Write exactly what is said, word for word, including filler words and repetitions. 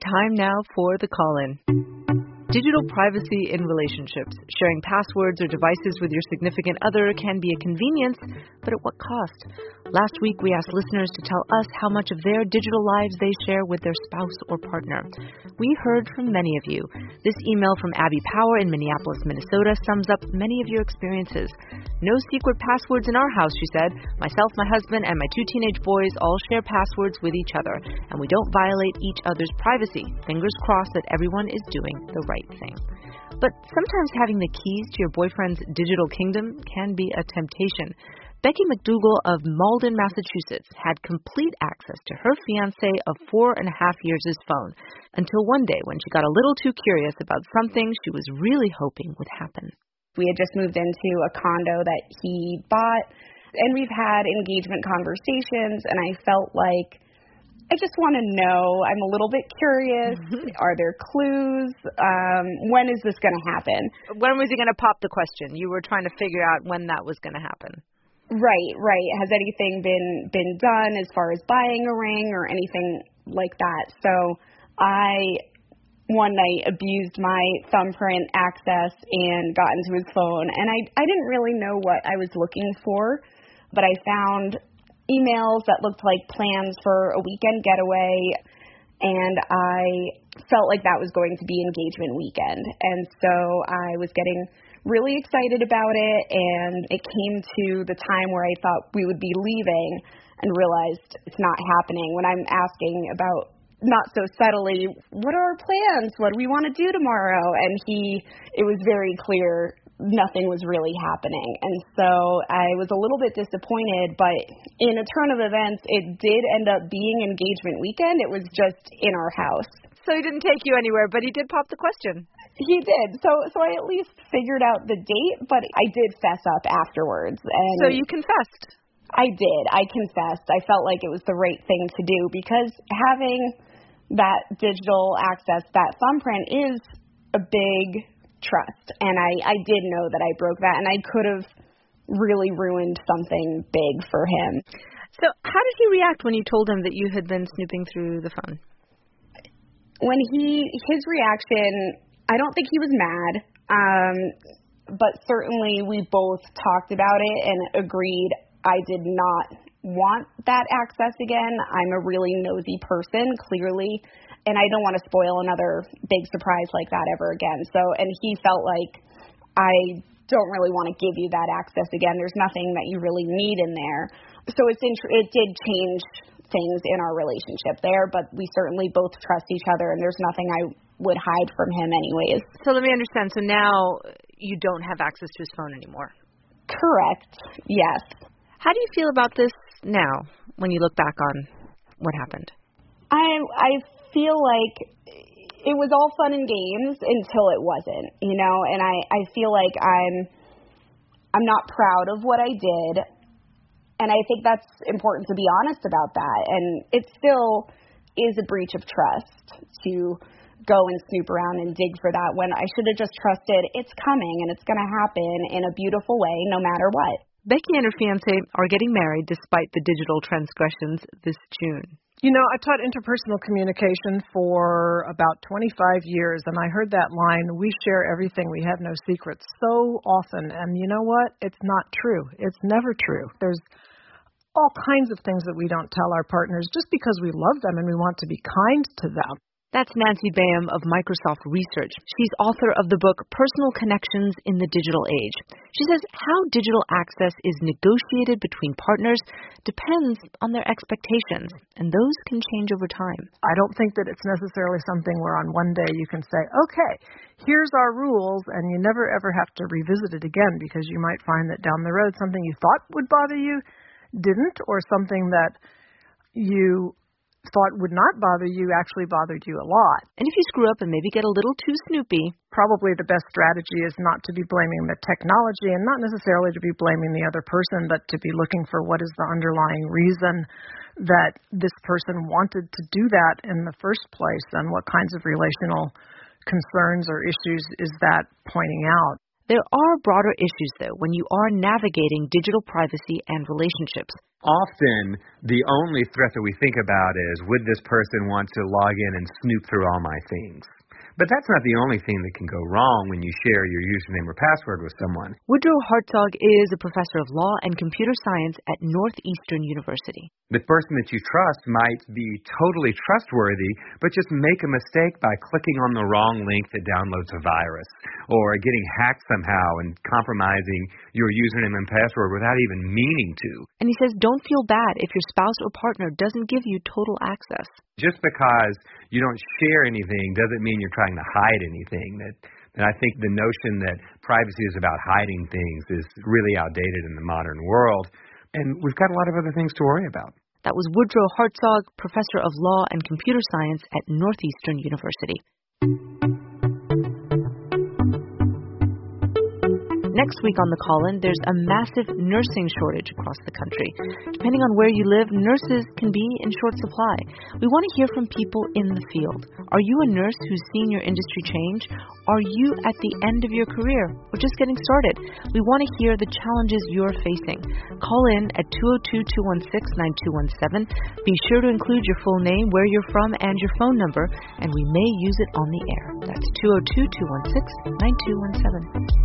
Time now for the call-in. Digital privacy in relationships. Sharing passwords or devices with your significant other can be a convenience, but at what cost? Last week, we asked listeners to tell us how much of their digital lives they share with their spouse or partner. We heard from many of you. This email from Abby Power in Minneapolis, Minnesota sums up many of your experiences. No secret passwords in our house, she said. Myself, my husband, and my two teenage boys all share passwords with each other, and we don't violate each other's privacy. Fingers crossed that everyone is doing the right thing. But sometimes having the keys to your boyfriend's digital kingdom can be a temptation. Becky McDougall of Malden, Massachusetts had complete access to her fiancé of four and a half years' phone until one day when she got a little too curious about something she was really hoping would happen. We had just moved into a condo that he bought, and we've had engagement conversations, and I felt like I just want to know. I'm a little bit curious. Mm-hmm. Are there clues? Um, when is this going to happen? When was he going to pop the question? You were trying to figure out when that was going to happen. Right, right. Has anything been been done as far as buying a ring or anything like that? So I, one night, abused my thumbprint access and got into his phone. And I, I didn't really know what I was looking for, but I found emails that looked like plans for a weekend getaway, and I felt like that was going to be engagement weekend. And so I was getting really excited about it, and it came to the time where I thought we would be leaving and realized it's not happening. When I'm asking about, not so subtly, what are our plans? What do we want to do tomorrow? And he, it was very clear nothing was really happening. And so I was a little bit disappointed, but in a turn of events, it did end up being engagement weekend. It was just in our house. So he didn't take you anywhere, but he did pop the question. He did. So so I at least figured out the date, but I did fess up afterwards. And so you confessed? I did. I confessed. I felt like it was the right thing to do because having that digital access, that thumbprint is a big trust, and I, I did know that I broke that, and I could have really ruined something big for him. So how did he react when you told him that you had been snooping through the phone? When he, his reaction, I don't think he was mad, um, but certainly we both talked about it and agreed I did not want that access again. I'm a really nosy person, clearly, and I don't want to spoil another big surprise like that ever again. So, and he felt like, I don't really want to give you that access again. There's nothing that you really need in there. So it's int- it did change things in our relationship there, but we certainly both trust each other, and there's nothing I would hide from him anyways. So let me understand. So now you don't have access to his phone anymore? Correct. Yes. How do you feel about this now when you look back on what happened? I I feel like it was all fun and games until it wasn't, you know, and I, I feel like I'm I'm not proud of what I did, and I think that's important to be honest about that, and it still is a breach of trust to go and snoop around and dig for that when I should have just trusted it's coming and it's going to happen in a beautiful way no matter what. Becky and her fiancé are getting married despite the digital transgressions this June. You know, I taught interpersonal communication for about twenty-five years, and I heard that line, we share everything, we have no secrets, so often. And you know what? It's not true. It's never true. There's all kinds of things that we don't tell our partners just because we love them and we want to be kind to them. That's Nancy Bayham of Microsoft Research. She's author of the book Personal Connections in the Digital Age. She says how digital access is negotiated between partners depends on their expectations, and those can change over time. I don't think that it's necessarily something where on one day you can say, okay, here's our rules, and you never ever have to revisit it again, because you might find that down the road something you thought would bother you didn't, or something that you thought would not bother you actually bothered you a lot. And if you screw up and maybe get a little too snoopy, probably the best strategy is not to be blaming the technology and not necessarily to be blaming the other person, but to be looking for what is the underlying reason that this person wanted to do that in the first place, and what kinds of relational concerns or issues is that pointing out. There are broader issues, though, when you are navigating digital privacy and relationships. Often, the only threat that we think about is, would this person want to log in and snoop through all my things? But that's not the only thing that can go wrong when you share your username or password with someone. Woodrow Hartzog is a professor of law and computer science at Northeastern University. The person that you trust might be totally trustworthy, but just make a mistake by clicking on the wrong link that downloads a virus, or getting hacked somehow and compromising your username and password without even meaning to. And he says don't feel bad if your spouse or partner doesn't give you total access. Just because you don't share anything doesn't mean you're trying to hide anything. That, and I think the notion that privacy is about hiding things is really outdated in the modern world. And we've got a lot of other things to worry about. That was Woodrow Hartzog, professor of law and computer science at Northeastern University. Next week on The Call-In, there's a massive nursing shortage across the country. Depending on where you live, nurses can be in short supply. We want to hear from people in the field. Are you a nurse who's seen your industry change? Are you at the end of your career or just getting started? We want to hear the challenges you're facing. Call in at two oh two, two one six, nine two one seven. Be sure to include your full name, where you're from, and your phone number, and we may use it on the air. That's two oh two, two one six, nine two one seven.